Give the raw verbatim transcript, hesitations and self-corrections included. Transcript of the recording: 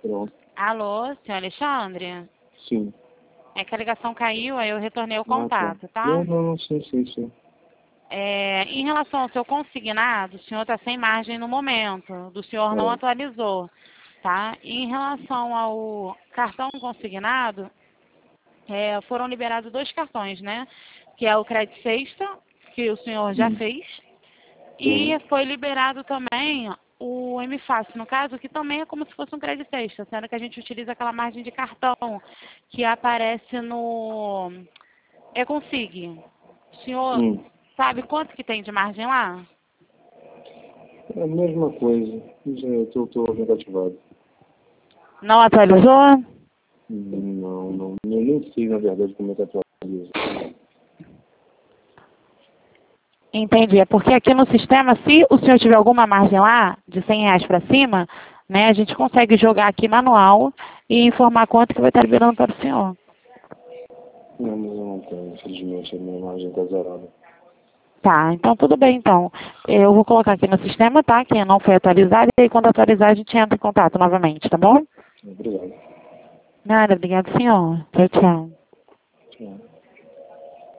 Pronto. Alô, senhor Alexandre? Sim. É que a ligação caiu, aí eu retornei o Ah, tá. contato, tá? Não, não, não, sim, sim, sim. É, em relação ao seu consignado, o senhor está sem margem no momento, do senhor não É. atualizou, tá? E em relação ao cartão consignado, é, foram liberados dois cartões, né? Que é o Crédito Sexta, que o senhor já Hum. fez, Sim. e foi liberado também o M Fácil, no caso, que também é como se fosse um Crédito Sexta, sendo que a gente utiliza aquela margem de cartão que aparece no E-Consig. O senhor Hum. sabe quanto que tem de margem lá? É a mesma coisa. Já estou negativado. Não atualizou? Não, não. Eu nem sei, na verdade, como é que atualiza. Entendi. É porque aqui no sistema, se o senhor tiver alguma margem lá, de cem reais para cima, né, a gente consegue jogar aqui manual e informar quanto que vai estar liberando para o senhor. Não, mas eu não tenho. Infelizmente, a minha margem está zerada. Tá, então tudo bem, então. Eu vou colocar aqui no sistema, tá, que não foi atualizado, e aí quando atualizar a gente entra em contato novamente, tá bom? Obrigado. Nada, obrigado, senhor. Tchau, tchau.